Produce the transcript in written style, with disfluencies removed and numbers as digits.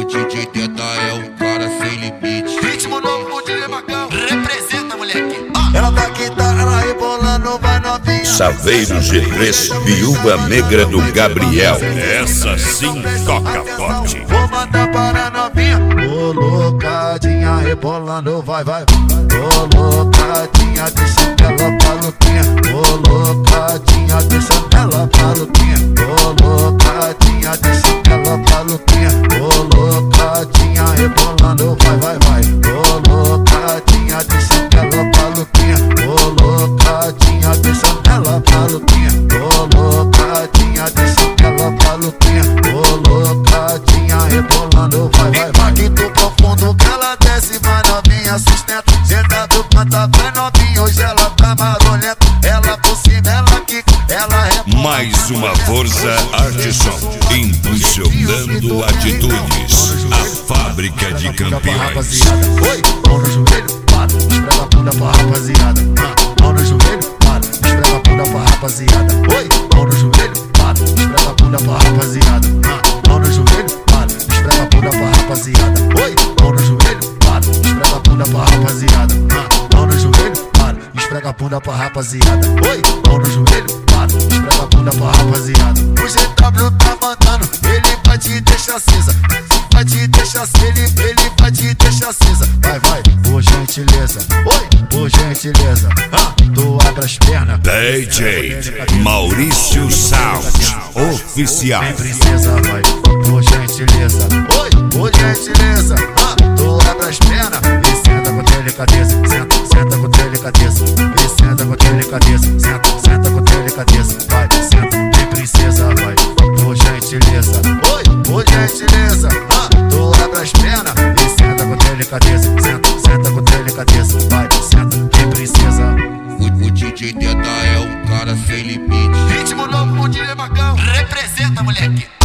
DJ Teta é um cara sem limite. Ritmo novo com o DJ Macão. Representa, moleque. Ela tá quinta, ela rebolando, vai novinha. Saveiro G3, Viúva Negra do Gabriel. Essa sim toca forte. Vou mandar para a novinha. Colocadinha, rebolando, vai, vai. Colocadinha, deixa ela maluquinha. Colocadinha, deixa ela maluquinha. Colocadinha, deixa ela maluquinha. Colocadinha, rebolando, vai, vai, vai. Colocadinha, deixa ela maluquinha. Colocadinha, deixa ela maluquinha. Colocadinha, deixa ela maluquinha. Colocadinha, rebolando, vai, vai, vai. Impacto profundo que ela desce, vai novinha, sustenta. Senta do canta, vai novinha, hoje ela tá marolenta. Ela por cima, ela quica, ela rebola. Mais uma força Artisson, impulsionando atitudes. A fábrica de campeões. Oi, mão no joelho, para, esfrega a bunda pra rapaziada. Mão no joelho, para, esfrega a bunda pra rapaziada. Oi, mão no joelho, para, esfrega a bunda pra rapaziada. Mão no joelho, para, esfrega a bunda pra rapaziada. Oi, mão no joelho, para, esfrega a bunda pra rapaziada. Mão no joelho, para, esfrega a bunda pra rapaziada. Oi, mão no joelho, para, esfrega a bunda pra rapaziada. O GW tá mandando, ele vai te deixar acesa. Vai te deixar acesa, ele vai te deixar acesa. Vai, vai, por gentileza. Oi, por gentileza. Tu abre as pernas. DJ Maurício Sound Oficial. Vem princesa, vai, por gentileza. Oi, por gentileza. Tu abre as pernas e senta com delicadeza. Senta, senta com delicadeza. E senta com delicadeza. Senta, senta com delicadeza. Vai, senta, vem princesa, vai, por gentileza. Oi, por gentileza. Tu abre as pernas e senta com delicadeza. Senta, senta com delicadeza. Vai, senta, vem princesa. O DJ Teta é um cara sem limite. Ritmo novo com o DJ Macão. Representa, moleque.